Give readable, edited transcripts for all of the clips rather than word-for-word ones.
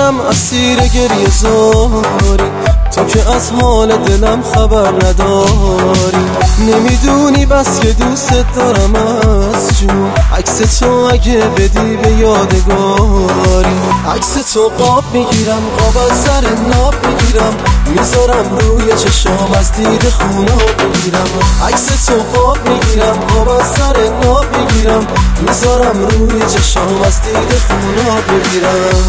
منم اسیر گریه زاری، تو که از حال دلم خبر نداری. نمیدونی بس که دوست دارم از جون، عکس تو اگه بدی به یادگاری. عکس تو قاب میگیرم، قاب از سر ناب میگیرم، میذارم روی چشام از دید خونه بگیرم. عکس تو قاب میگیرم، قاب از سر ناب میگیرم، میذارم روی چشام از دید خونه بگیرم.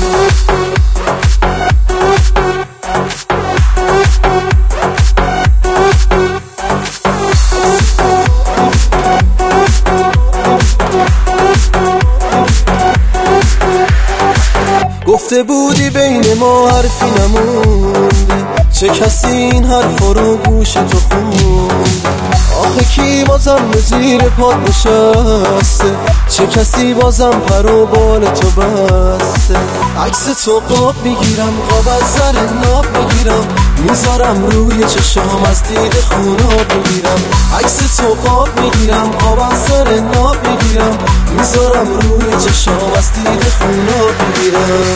گفته بودی بین ما حرفی نمونده، چه کسی این حرف رو گوش تو خونده؟ آخه کی بازم زیر پات نشسته، چه کسی بازم پر و بال تو بسته؟ عکس تو قاب میگیرم، قاب از سر ناب میگیرم، میذارم روی چشام از دید خونه بگیرم. عکس تو قاب میگیرم، قاب از سر ناب میگیرم، میذارم روی چشام از دید خونه بگیرم.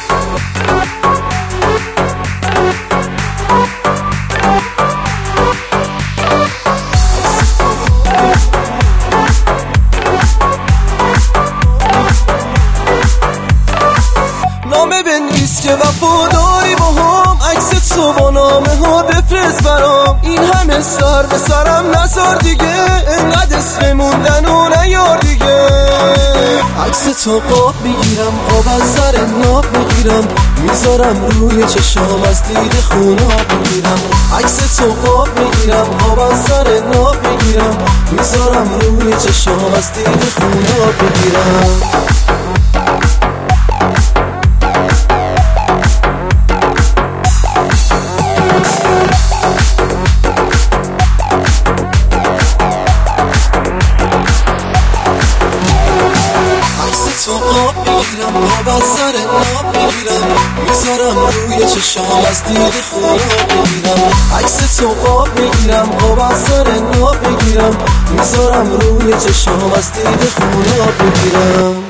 نامه بنویس که وفاداری با هم، عکس تو با نامه ها بفرست برام. این همه سر به سرم نذار دیگه، انقدر اسم موندن و نیار دیگه. عکس تو قاب میگیرم، قاب از سر ناب میگیرم، میذارم روی چشام از دید خونه بگیرم. عکس تو قاب میگیرم، قاب از سر ناب میگیرم، میذارم روی چشام از دید خونه بگیرم. تو قاب میگیرم، قاب از سر ناب میگیرم، میذارم روی چشام از دید خونه بگیرم. عکس تو قاب میگیرم، قاب از سر ناب میگیرم، میذارم روی چشام از دید خونه بگیرم.